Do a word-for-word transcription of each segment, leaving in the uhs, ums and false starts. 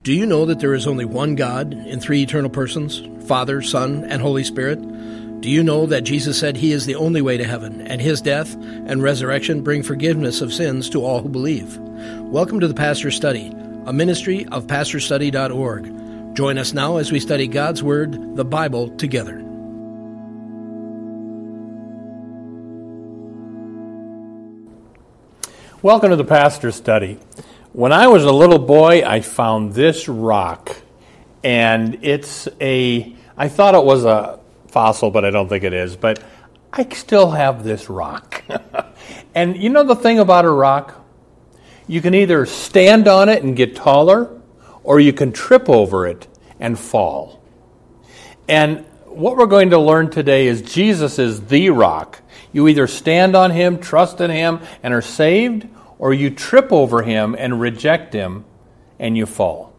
Do you know that there is only one God in three eternal persons, Father, Son, and Holy Spirit? Do you know that Jesus said he is the only way to heaven, and his death and resurrection bring forgiveness of sins to all who believe? Welcome to the Pastor's Study, a ministry of pastor study dot org. Join us now as we study God's Word, the Bible, together. Welcome to the Pastor's Study. When I was a little boy, I found this rock, and it's a, I thought it was a fossil, but I don't think it is, but I still have this rock. And you know the thing about a rock? You can either stand on it and get taller, or you can trip over it and fall. And what we're going to learn today is Jesus is the rock. You either stand on him, trust in him, and are saved, or you trip over him and reject him, and you fall.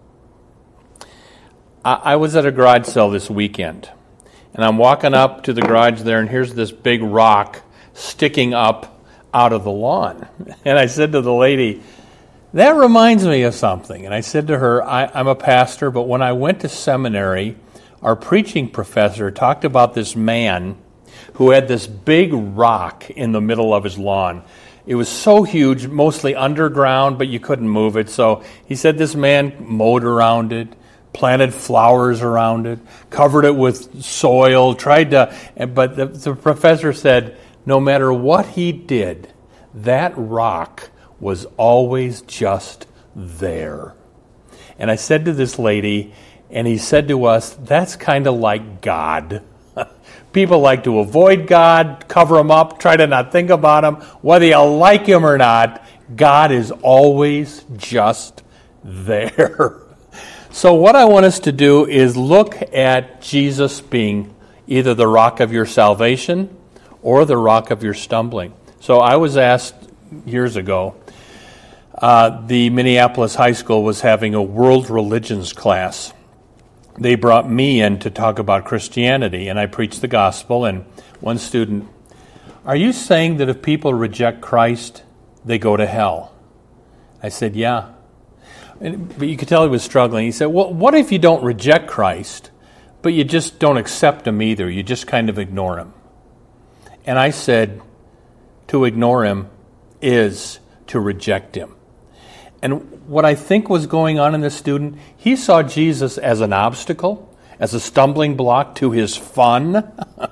I, I was at a garage sale this weekend, and I'm walking up to the garage there, and here's this big rock sticking up out of the lawn. And I said to the lady, that reminds me of something. And I said to her, I, I'm a pastor, but when I went to seminary, our preaching professor talked about this man who had this big rock in the middle of his lawn. It was so huge, mostly underground, but you couldn't move it. So he said this man mowed around it, planted flowers around it, covered it with soil, tried to, but the, the professor said no matter what he did, that rock was always just there. And I said to this lady, and he said to us, that's kind of like God. People like to avoid God, cover him up, try to not think about him. Whether you like him or not, God is always just there. So what I want us to do is look at Jesus being either the rock of your salvation or the rock of your stumbling. So I was asked years ago, uh, the Minneapolis High School was having a world religions class. They brought me in to talk about Christianity, and I preached the gospel, and one student, are you saying that if people reject Christ, they go to hell? I said, yeah. And, but you could tell he was struggling. He said, well, what if you don't reject Christ, but you just don't accept him either? You just kind of ignore him. And I said, to ignore him is to reject him. And what I think was going on in this student, he saw Jesus as an obstacle, as a stumbling block to his fun.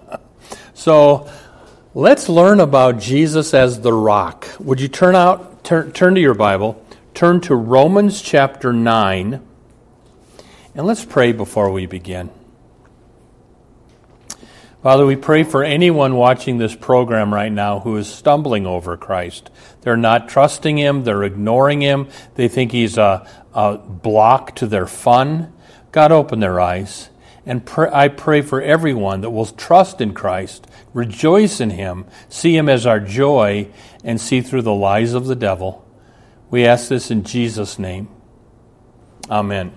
So let's learn about Jesus as the rock. Would you turn out, turn, turn to your Bible, turn to Romans chapter nine, and let's pray before we begin. Father, we pray for anyone watching this program right now who is stumbling over Christ. They're not trusting him. They're ignoring him. They think he's a, a block to their fun. God, open their eyes. And pr- I pray for everyone that will trust in Christ, rejoice in him, see him as our joy, and see through the lies of the devil. We ask this in Jesus' name. Amen.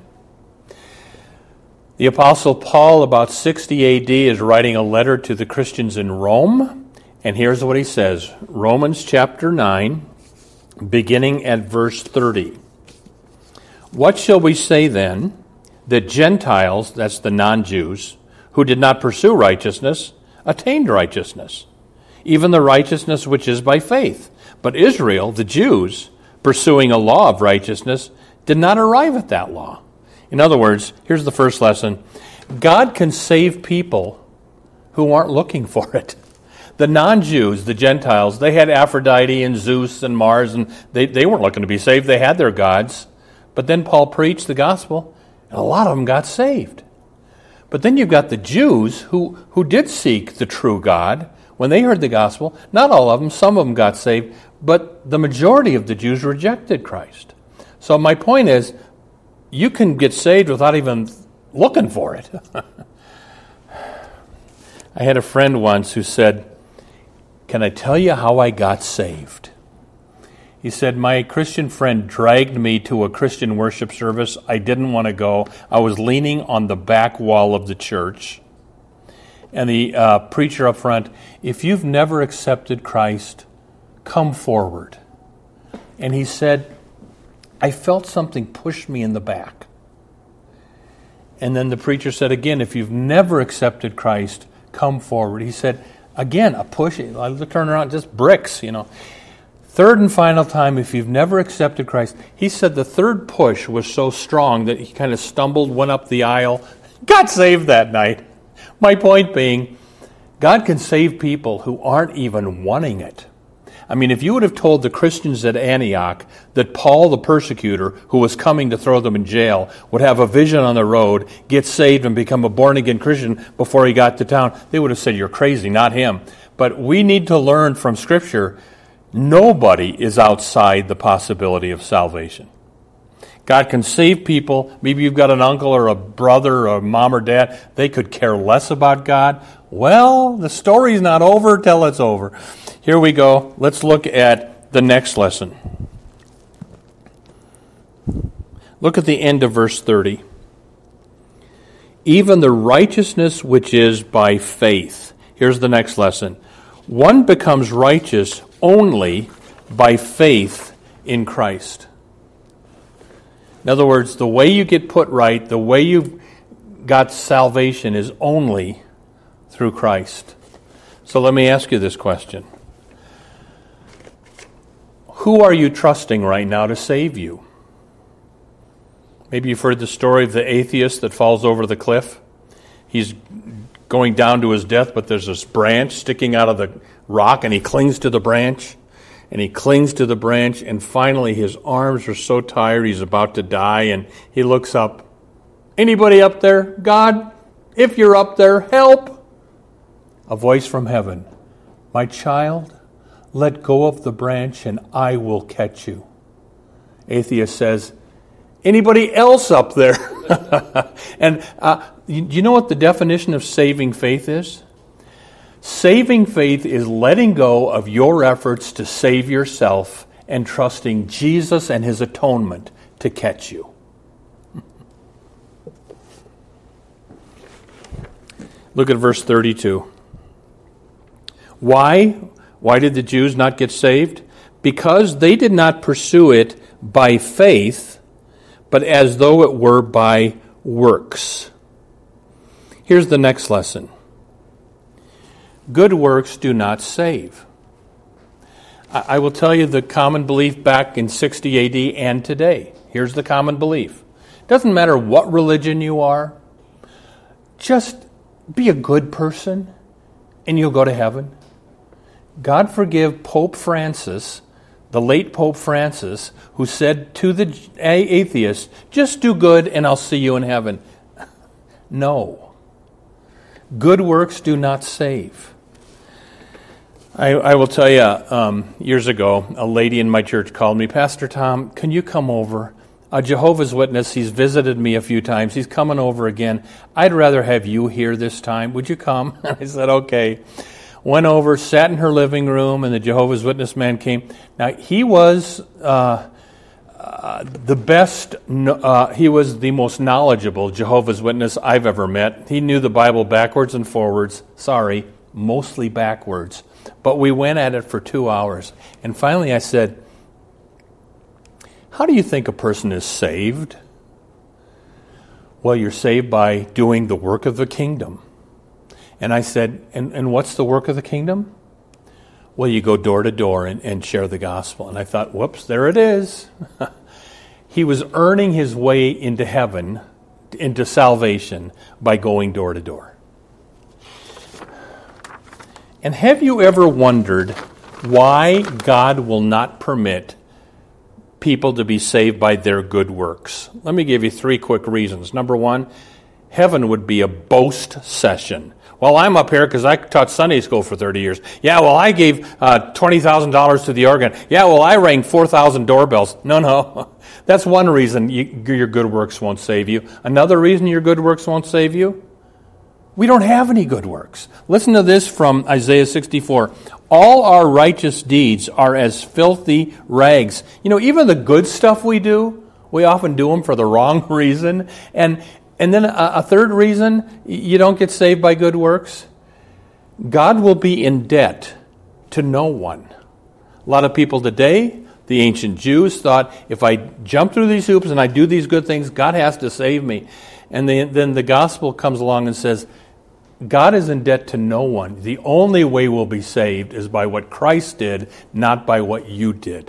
The Apostle Paul, about sixty A D, is writing a letter to the Christians in Rome, and here's what he says. Romans chapter nine, beginning at verse thirty. What shall we say then? That Gentiles, that's the non-Jews, who did not pursue righteousness, attained righteousness, even the righteousness which is by faith. But Israel, the Jews, pursuing a law of righteousness, did not arrive at that law. In other words, here's the first lesson. God can save people who aren't looking for it. The non-Jews, the Gentiles, they had Aphrodite and Zeus and Mars, and they, they weren't looking to be saved. They had their gods. But then Paul preached the gospel, and a lot of them got saved. But then you've got the Jews who, who did seek the true God. When they heard the gospel, not all of them, some of them got saved, but the majority of the Jews rejected Christ. So my point is, you can get saved without even looking for it. I had a friend once who said, can I tell you how I got saved? He said, my Christian friend dragged me to a Christian worship service. I didn't want to go. I was leaning on the back wall of the church. And the uh, preacher up front, if you've never accepted Christ, come forward. And he said, I felt something push me in the back. And then the preacher said again, if you've never accepted Christ, come forward. He said, again, a push. I turn around, just bricks, you know. Third and final time, if you've never accepted Christ, he said the third push was so strong that he kind of stumbled, went up the aisle, got saved that night. My point being, God can save people who aren't even wanting it. I mean, if you would have told the Christians at Antioch that Paul the persecutor, who was coming to throw them in jail, would have a vision on the road, get saved, and become a born-again Christian before he got to town, they would have said, you're crazy, not him. But we need to learn from Scripture, nobody is outside the possibility of salvation. God can save people. Maybe you've got an uncle or a brother or a mom or dad. They could care less about God. Well, the story's not over till it's over. Here we go. Let's look at the next lesson. Look at the end of verse thirty. Even the righteousness which is by faith. Here's the next lesson. One becomes righteous only by faith in Christ. In other words, the way you get put right, the way you've got salvation is only through Christ. So let me ask you this question. Who are you trusting right now to save you? Maybe you've heard the story of the atheist that falls over the cliff. He's going down to his death, but there's this branch sticking out of the rock, and he clings to the branch. And he clings to the branch, and finally his arms are so tired he's about to die, and he looks up. Anybody up there? God, if you're up there, help! A voice from heaven. My child, let go of the branch and I will catch you. Atheist says, anybody else up there? and uh, you, you know what the definition of saving faith is? Saving faith is letting go of your efforts to save yourself and trusting Jesus and His atonement to catch you. Look at verse thirty-two. Why? Why did the Jews not get saved? Because they did not pursue it by faith, but as though it were by works. Here's the next lesson. Good works do not save. I will tell you the common belief back in sixty A D and today. Here's the common belief. It doesn't matter what religion you are. Just be a good person and you'll go to heaven. God forgive Pope Francis, the late Pope Francis, who said to the atheist, just do good and I'll see you in heaven. No. Good works do not save. I, I will tell you, um, years ago, a lady in my church called me, Pastor Tom, can you come over? A Jehovah's Witness, he's visited me a few times. He's coming over again. I'd rather have you here this time. Would you come? I said, okay. Went over, sat in her living room, and the Jehovah's Witness man came. Now, he was uh, uh, the best, uh, he was the most knowledgeable Jehovah's Witness I've ever met. He knew the Bible backwards and forwards. Sorry, mostly backwards. But we went at it for two hours. And finally I said, how do you think a person is saved? Well, you're saved by doing the work of the kingdom. And I said, and, and what's the work of the kingdom? Well, you go door to door and, and share the gospel. And I thought, whoops, there it is. He was earning his way into heaven, into salvation, by going door to door. And have you ever wondered why God will not permit people to be saved by their good works? Let me give you three quick reasons. Number one, heaven would be a boast session. Well, I'm up here because I taught Sunday school for thirty years. Yeah, well, I gave uh, twenty thousand dollars to the organ. Yeah, well, I rang four thousand doorbells. No, no. That's one reason you, your good works won't save you. Another reason your good works won't save you? We don't have any good works. Listen to this from Isaiah sixty-four. All our righteous deeds are as filthy rags. You know, even the good stuff we do, we often do them for the wrong reason. And and then a, a third reason you don't get saved by good works. God will be in debt to no one. A lot of people today, The ancient Jews thought, if I jump through these hoops and I do these good things, God has to save me. And then, then the gospel comes along and says, God is in debt to no one. The only way we'll be saved is by what Christ did, not by what you did.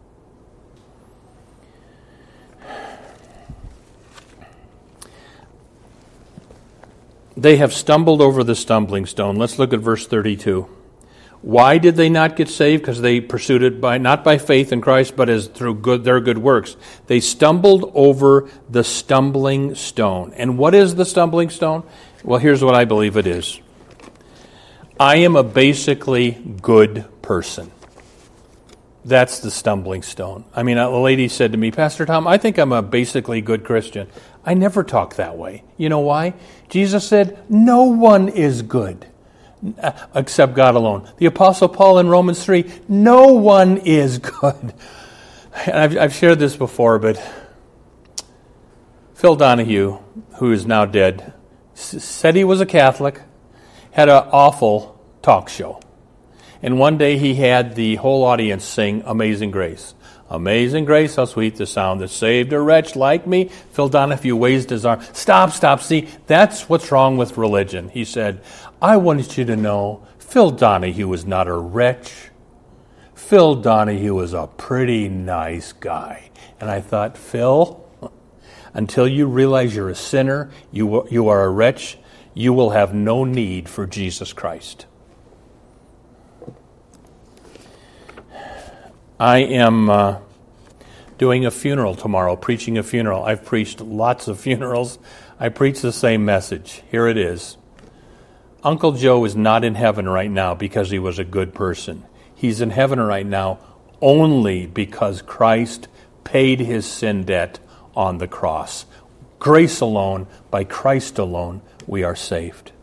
They have stumbled over the stumbling stone. Let's look at verse thirty-two. Why did they not get saved? Because they pursued it by not by faith in Christ, but as through good, their good works. They stumbled over the stumbling stone. And what is the stumbling stone? Well, here's what I believe it is. I am a basically good person. That's the stumbling stone. I mean, a lady said to me, Pastor Tom, I think I'm a basically good Christian. I never talk that way. You know why? Jesus said, no one is good except God alone. The Apostle Paul in Romans three, no one is good. And I've, I've shared this before, but Phil Donahue, who is now dead, s- said he was a Catholic, had an awful talk show. And one day he had the whole audience sing Amazing Grace. Amazing grace, how sweet the sound that saved a wretch like me. Phil Donahue raised his arm. Stop, stop. See, that's what's wrong with religion. He said, I wanted you to know Phil Donahue was not a wretch. Phil Donahue was a pretty nice guy. And I thought, Phil, until you realize you're a sinner, you, you are a wretch, you will have no need for Jesus Christ. I am uh, doing a funeral tomorrow, preaching a funeral. I've preached lots of funerals. I preach the same message. Here it is. Uncle Joe is not in heaven right now because he was a good person. He's in heaven right now only because Christ paid his sin debt on the cross. Grace alone, by Christ alone, we are saved.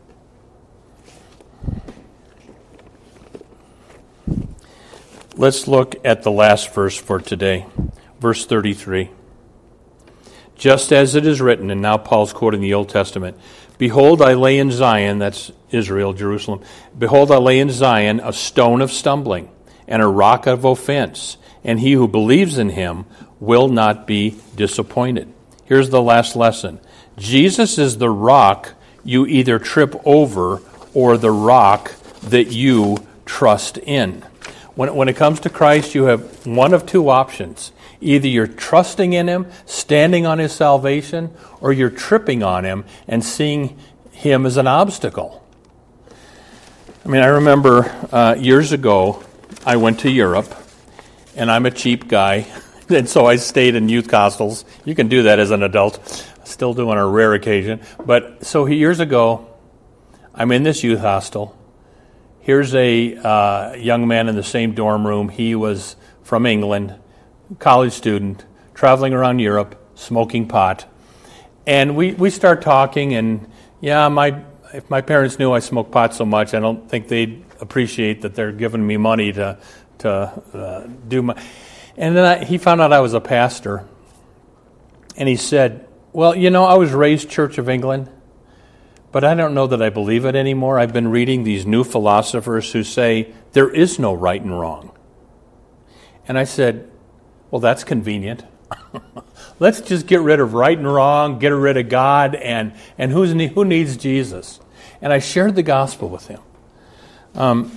Let's look at the last verse for today, verse thirty-three. Just as it is written, and now Paul's quoting the Old Testament, Behold, I lay in Zion, that's Israel, Jerusalem, Behold, I lay in Zion a stone of stumbling and a rock of offense, and he who believes in him will not be disappointed. Here's the last lesson. Jesus is the rock you either trip over or the rock that you trust in. When, when it comes to Christ, you have one of two options. Either you're trusting in him, standing on his salvation, or you're tripping on him and seeing him as an obstacle. I mean, I remember uh, years ago, I went to Europe, and I'm a cheap guy, and so I stayed in youth hostels. You can do that as an adult. Still do on a rare occasion. But so years ago, I'm in this youth hostel. Here's a uh, young man in the same dorm room. He was from England, college student, traveling around Europe, smoking pot. And we, we start talking, and yeah, my if my parents knew I smoked pot so much, I don't think they'd appreciate that they're giving me money to to uh, do my... And then I, he found out I was a pastor, and he said, well, you know, I was raised Church of England, but I don't know that I believe it anymore. I've been reading these new philosophers who say there is no right and wrong. And I said, well, that's convenient. Let's just get rid of right and wrong, get rid of God, and, and who's, who needs Jesus? And I shared the gospel with him. Um,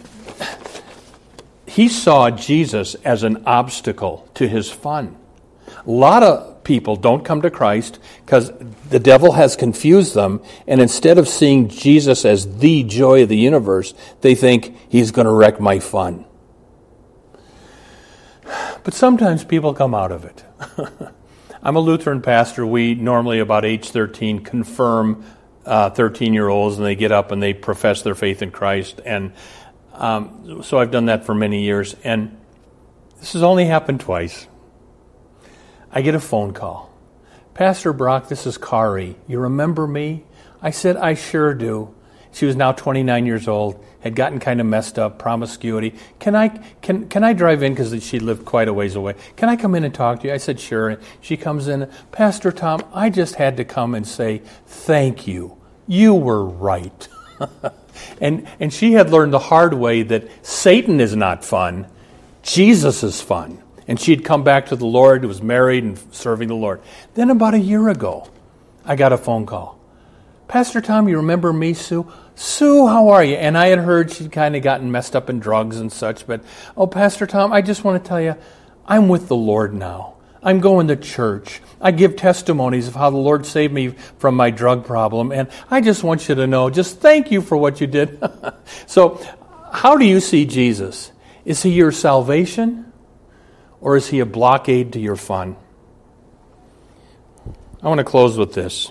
he saw Jesus as an obstacle to his fun. A lot of people don't come to Christ because the devil has confused them, and instead of seeing Jesus as the joy of the universe, they think he's going to wreck my fun. But sometimes people come out of it. I'm a Lutheran pastor. We normally, about age thirteen, confirm uh, thirteen-year-olds, and they get up and they profess their faith in Christ. And um, so I've done that for many years. And this has only happened twice. I get a phone call. Pastor Brock, this is Kari. You remember me? I said, I sure do. She was now twenty-nine years old, had gotten kind of messed up, promiscuity. Can I can can I drive in, because she lived quite a ways away? Can I come in and talk to you? I said, sure. And she comes in, Pastor Tom, I just had to come and say, thank you. You were right. and and she had learned the hard way that Satan is not fun. Jesus is fun. And she'd come back to the Lord, was married and serving the Lord. Then about a year ago, I got a phone call. Pastor Tom, you remember me, Sue? Sue, how are you? And I had heard she'd kind of gotten messed up in drugs and such. But, oh, Pastor Tom, I just want to tell you, I'm with the Lord now. I'm going to church. I give testimonies of how the Lord saved me from my drug problem. And I just want you to know, just thank you for what you did. So, how do you see Jesus? Is he your salvation? Or is he a blockade to your fun? I want to close with this.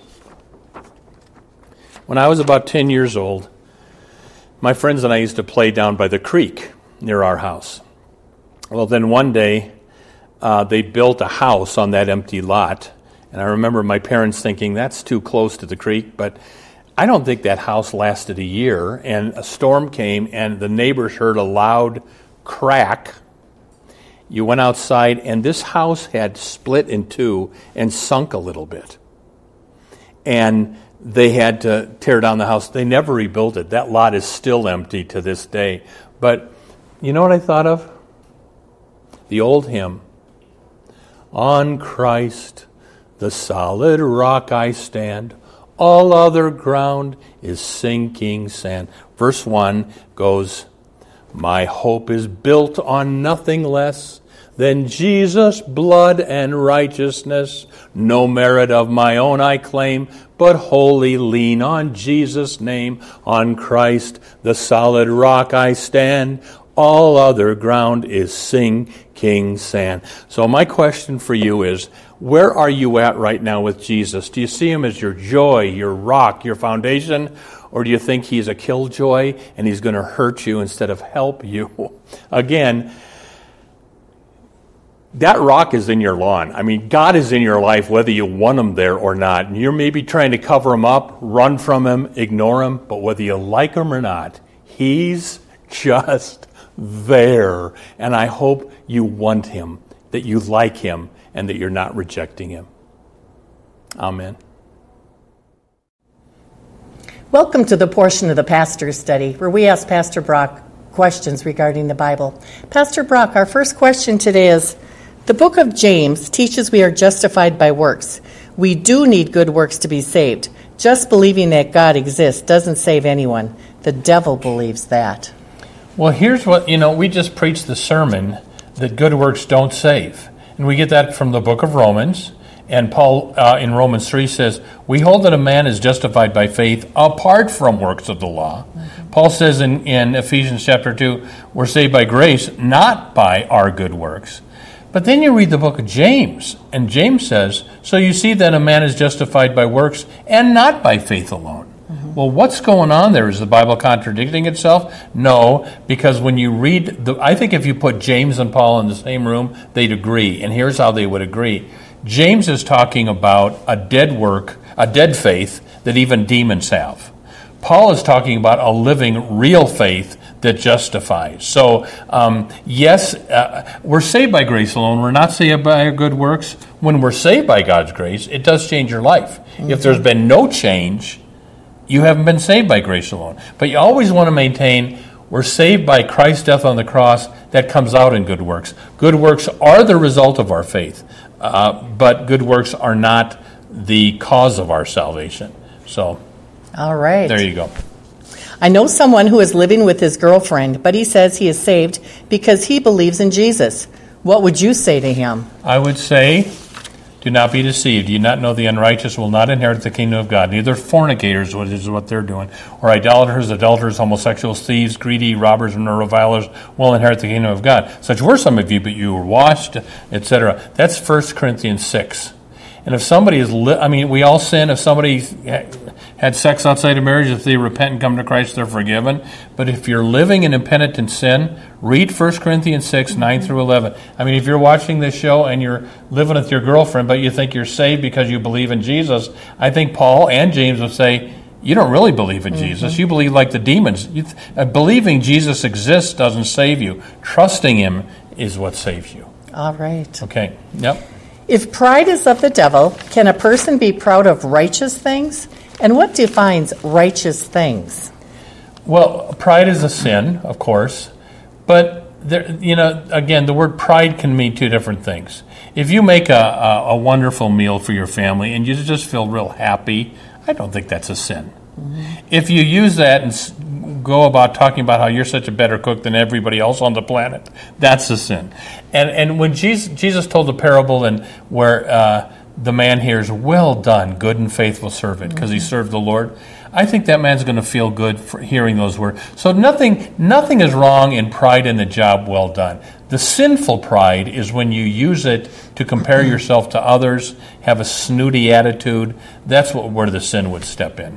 When I was about ten years old, my friends and I used to play down by the creek near our house. Well, then one day, uh, they built a house on that empty lot. And I remember my parents thinking, that's too close to the creek. But I don't think that house lasted a year. And a storm came, and the neighbors heard a loud crack. You went outside, and this house had split in two and sunk a little bit. And they had to tear down the house. They never rebuilt it. That lot is still empty to this day. But you know what I thought of? The old hymn. On Christ, the solid rock I stand. All other ground is sinking sand. Verse one goes, my hope is built on nothing less than Jesus' blood and righteousness. No merit of my own I claim, but wholly lean on Jesus' name. On Christ, the solid rock I stand. All other ground is sinking sand. So my question for you is, where are you at right now with Jesus? Do you see him as your joy, your rock, your foundation? Or do you think he's a killjoy and he's going to hurt you instead of help you? Again, that rock is in your lawn. I mean, God is in your life whether you want him there or not. And you're maybe trying to cover him up, run from him, ignore him. But whether you like him or not, he's just there. And I hope you want him, that you like him, and that you're not rejecting him. Amen. Welcome to the portion of the Pastor's Study where we ask Pastor Brock questions regarding the Bible. Pastor Brock, our first question today is, the book of James teaches we are justified by works. We do need good works to be saved. Just believing that God exists doesn't save anyone. The devil believes that. Well, here's what, you know, we just preached the sermon that good works don't save. And we get that from the book of Romans. And Paul uh, in Romans three says, we hold that a man is justified by faith apart from works of the law. Mm-hmm. Paul says in, in Ephesians chapter two, we're saved by grace, not by our good works. But then you read the book of James, and James says, so you see that a man is justified by works and not by faith alone. Mm-hmm. Well, what's going on there? Is the Bible contradicting itself? No, because when you read, the, I think if you put James and Paul in the same room, they'd agree. And here's how they would agree. James is talking about a dead work, a dead faith that even demons have. Paul is talking about a living, real faith that justifies. So, um, yes, uh, we're saved by grace alone. We're not saved by our good works. When we're saved by God's grace, it does change your life. Mm-hmm. If there's been no change, you haven't been saved by grace alone. But you always want to maintain we're saved by Christ's death on the cross. That comes out in good works. Good works are the result of our faith, uh, but good works are not the cause of our salvation. So, all right. There you go. I know someone who is living with his girlfriend, but he says he is saved because he believes in Jesus. What would you say to him? I would say, do not be deceived. Do you not know the unrighteous will not inherit the kingdom of God? Neither fornicators, which is what they're doing, or idolaters, adulterers, homosexuals, thieves, greedy, robbers, and revilers will inherit the kingdom of God. Such were some of you, but you were washed, et cetera. That's First Corinthians six. And if somebody is, li- I mean, we all sin. If somebody had sex outside of marriage, if they repent and come to Christ, they're forgiven. But if you're living in impenitent sin, read First Corinthians six, nine through eleven. I mean, if you're watching this show and you're living with your girlfriend, but you think you're saved because you believe in Jesus, I think Paul and James would say, you don't really believe in mm-hmm. Jesus. You believe like the demons. You th- uh, believing Jesus exists doesn't save you. Trusting him is what saves you. All right. Okay. Yep. If pride is of the devil, can a person be proud of righteous things? And what defines righteous things? Well, pride is a sin, of course, but there, you know, again, the word pride can mean two different things. If you make a, a, a wonderful meal for your family and you just feel real happy, I don't think that's a sin. Mm-hmm. If you use that and go about talking about how you're such a better cook than everybody else on the planet, that's a sin. And and when Jesus, Jesus told the parable and where uh, the man hears, "Well done, good and faithful servant," because mm-hmm. he served the Lord, I think that man's going to feel good for hearing those words. So nothing nothing is wrong in pride in the job well done. The sinful pride is when you use it to compare yourself to others, have a snooty attitude. That's what where the sin would step in.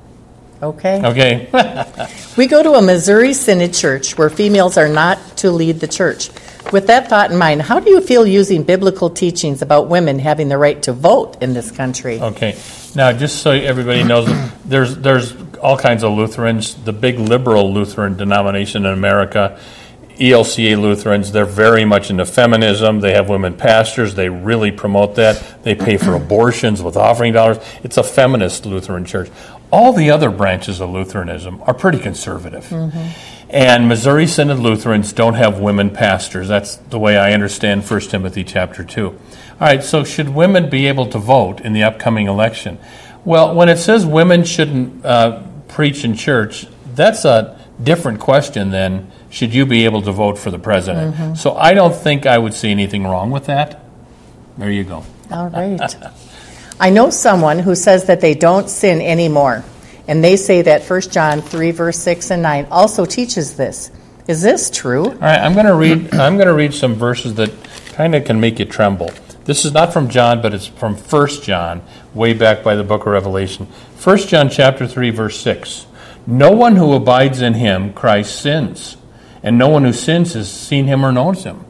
Okay. Okay. We go to a Missouri Synod church where females are not to lead the church. With that thought in mind, how do you feel using biblical teachings about women having the right to vote in this country? Okay. Now, just so everybody knows, there's there's all kinds of Lutherans. The big liberal Lutheran denomination in America, E L C A Lutherans, they're very much into feminism. They have women pastors. They really promote that. They pay for abortions with offering dollars. It's a feminist Lutheran church. All the other branches of Lutheranism are pretty conservative. Mm-hmm. And Missouri Synod Lutherans don't have women pastors. That's the way I understand First Timothy chapter two. All right, so should women be able to vote in the upcoming election? Well, when it says women shouldn't uh, preach in church, that's a different question than should you be able to vote for the president. Mm-hmm. So I don't think I would see anything wrong with that. There you go. All right. I know someone who says that they don't sin anymore, and they say that First John three, verse six and nine also teaches this. Is this true? All right, I'm going to read I'm going to read some verses that kind of can make you tremble. This is not from John, but it's from First John, way back by the book of Revelation. First John chapter three, verse six. No one who abides in him, Christ, sins, and no one who sins has seen him or knows him.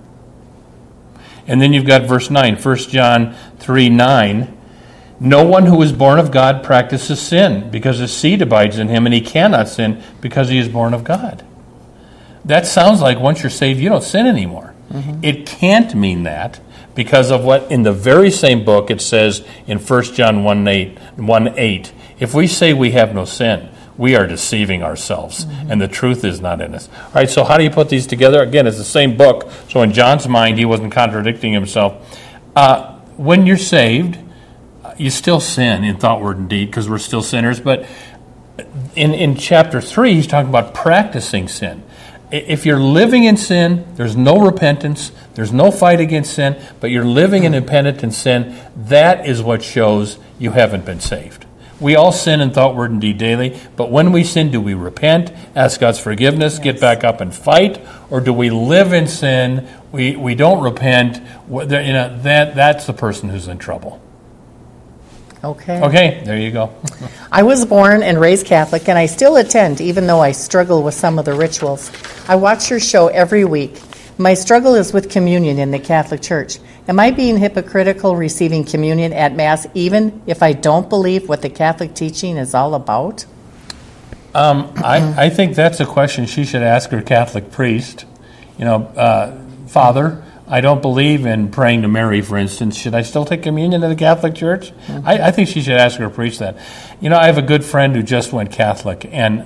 And then you've got verse nine, First John three, nine. No one who is born of God practices sin, because his seed abides in him, and he cannot sin because he is born of God. That sounds like once you're saved, you don't sin anymore. Mm-hmm. It can't mean that, because of what in the very same book it says in First John one eight, if we say we have no sin, we are deceiving ourselves, mm-hmm. and the truth is not in us. All right, so how do you put these together? Again, it's the same book, so in John's mind, he wasn't contradicting himself. Uh, when you're saved, you still sin in thought, word, and deed, because we're still sinners. But in, in chapter three, he's talking about practicing sin. If you're living in sin, there's no repentance, there's no fight against sin, but you're living in impenitent sin, that is what shows you haven't been saved. We all sin in thought, word, and deed daily, but when we sin, do we repent, ask God's forgiveness, yes. get back up and fight, or do we live in sin, we, we don't repent, you know, that that's the person who's in trouble. Okay. Okay, there you go. I was born and raised Catholic, and I still attend, even though I struggle with some of the rituals. I watch your show every week. My struggle is with communion in the Catholic Church. Am I being hypocritical receiving communion at Mass, even if I don't believe what the Catholic teaching is all about? Um, I, I think that's a question she should ask her Catholic priest. You know, uh, Father, I don't believe in praying to Mary, for instance. Should I still take communion in the Catholic Church? Mm-hmm. I, I think she should ask her priest that. You know, I have a good friend who just went Catholic, and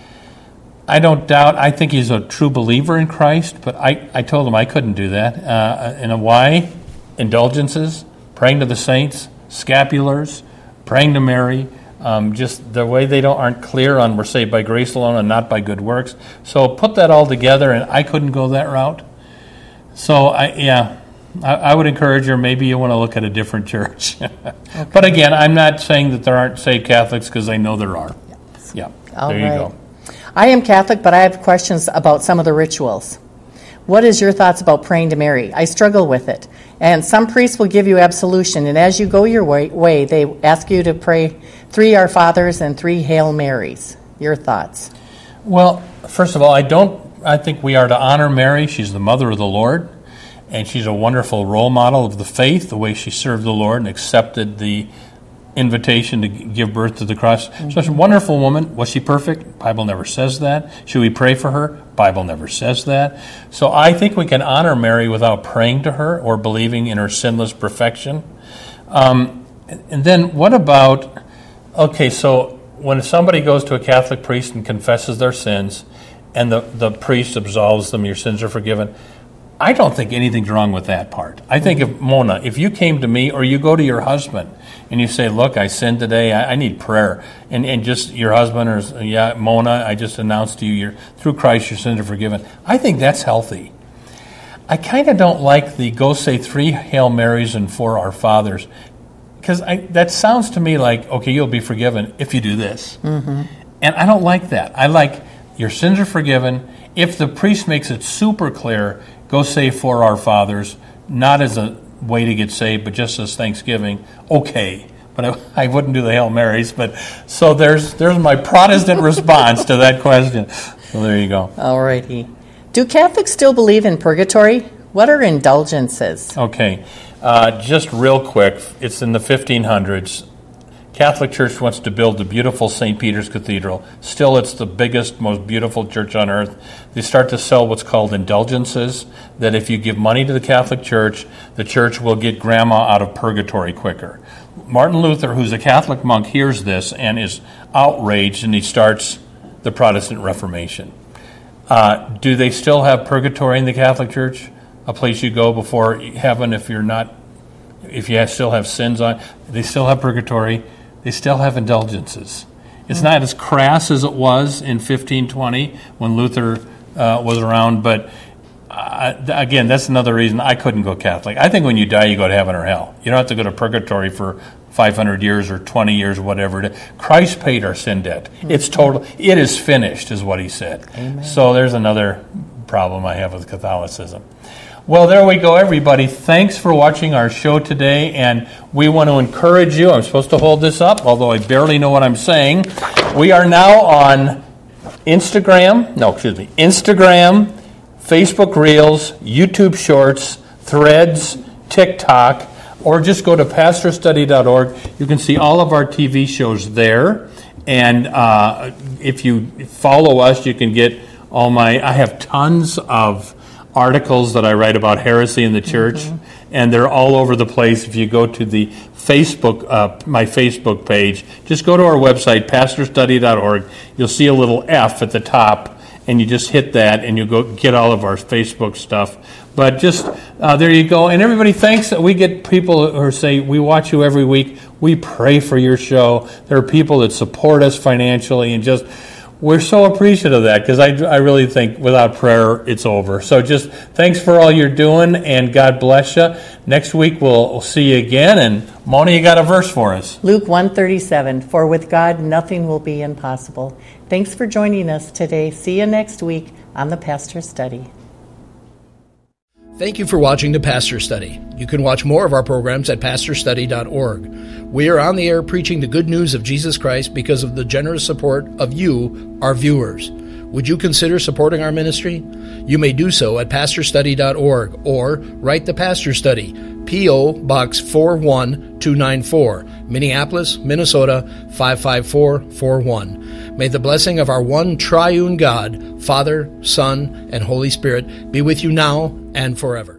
I don't doubt, I think he's a true believer in Christ, but I, I told him I couldn't do that. Uh, and a why? Indulgences, praying to the saints, scapulars, praying to Mary, um, just the way they don't aren't clear on we're saved by grace alone and not by good works. So put that all together, and I couldn't go that route. So, I yeah, I, I would encourage her, maybe you want to look at a different church. Okay. But again, I'm not saying that there aren't saved Catholics, because I know there are. Yes. Yeah, all there right. you go. I am Catholic, but I have questions about some of the rituals. What is your thoughts about praying to Mary? I struggle with it. And some priests will give you absolution, and as you go your way, way they ask you to pray three Our Fathers and three Hail Marys. Your thoughts? Well, first of all, I don't. I think we are to honor Mary. She's the mother of the Lord, and she's a wonderful role model of the faith, the way she served the Lord and accepted the invitation to give birth to the cross. Mm-hmm. So she's a wonderful woman. Was she perfect? Bible never says that. Should we pray for her? Bible never says that. So I think we can honor Mary without praying to her or believing in her sinless perfection. Um, and then what about, okay, so when somebody goes to a Catholic priest and confesses their sins, and the, the priest absolves them, your sins are forgiven. I don't think anything's wrong with that part. I think if, Mona, if you came to me or you go to your husband and you say, look, I sinned today, I, I need prayer, and, and just your husband or, yeah, Mona, I just announced to you, you're, through Christ your sins are forgiven. I think that's healthy. I kind of don't like the go say three Hail Marys and four Our Fathers, because that sounds to me like, okay, you'll be forgiven if you do this. Mm-hmm. And I don't like that. I like your sins are forgiven. If the priest makes it super clear, go say four Our Fathers, not as a way to get saved, but just as thanksgiving, okay. But I, I wouldn't do the Hail Marys. But so there's there's my Protestant response to that question. So there you go. All righty. Do Catholics still believe in purgatory? What are indulgences? Okay. Uh, just real quick, it's in the fifteen hundreds. Catholic Church wants to build the beautiful Saint Peter's Cathedral. Still, it's the biggest, most beautiful church on earth. They start to sell what's called indulgences, that if you give money to the Catholic Church, the church will get grandma out of purgatory quicker. Martin Luther, who's a Catholic monk, hears this and is outraged, and he starts the Protestant Reformation. Uh, do they still have purgatory in the Catholic Church? A place you go before heaven if you're not, if you have, still have sins on? They still have purgatory. They still have indulgences. It's not as crass as it was in fifteen twenty when Luther uh, was around, but uh, again, that's another reason I couldn't go Catholic. I think when you die, you go to heaven or hell. You don't have to go to purgatory for five hundred years or twenty years, whatever it is. Christ paid our sin debt. Mm-hmm. It's total. It is finished, is what he said. Amen. So there's another problem I have with Catholicism. Well, there we go, everybody. Thanks for watching our show today, and we want to encourage you. I'm supposed to hold this up, although I barely know what I'm saying. We are now on Instagram, no, excuse me, Instagram, Facebook Reels, YouTube Shorts, Threads, TikTok, or just go to pastor study dot org. You can see all of our T V shows there, and uh, if you follow us, you can get all my, I have tons of articles that I write about heresy in the church, mm-hmm. and they're all over the place. If you go to the Facebook, uh, my Facebook page, just go to our website, pastor study dot org. You'll see a little F at the top, and you just hit that, and you'll go get all of our Facebook stuff. But just, uh, there you go. And everybody, thanks. We get people who say, we watch you every week. We pray for your show. There are people that support us financially, and just, we're so appreciative of that, because I, I really think without prayer, it's over. So just thanks for all you're doing, and God bless you. Next week, we'll, we'll see you again. And Mona, you got a verse for us. Luke one thirty-seven, for with God nothing will be impossible. Thanks for joining us today. See you next week on the Pastor Study. Thank you for watching the Pastor Study. You can watch more of our programs at pastor study dot org. We are on the air preaching the good news of Jesus Christ because of the generous support of you, our viewers. Would you consider supporting our ministry? You may do so at pastor study dot org or write the Pastor Study, P O. Box four one two nine four, Minneapolis, Minnesota five five four four one. May the blessing of our one triune God, Father, Son, and Holy Spirit be with you now and forever.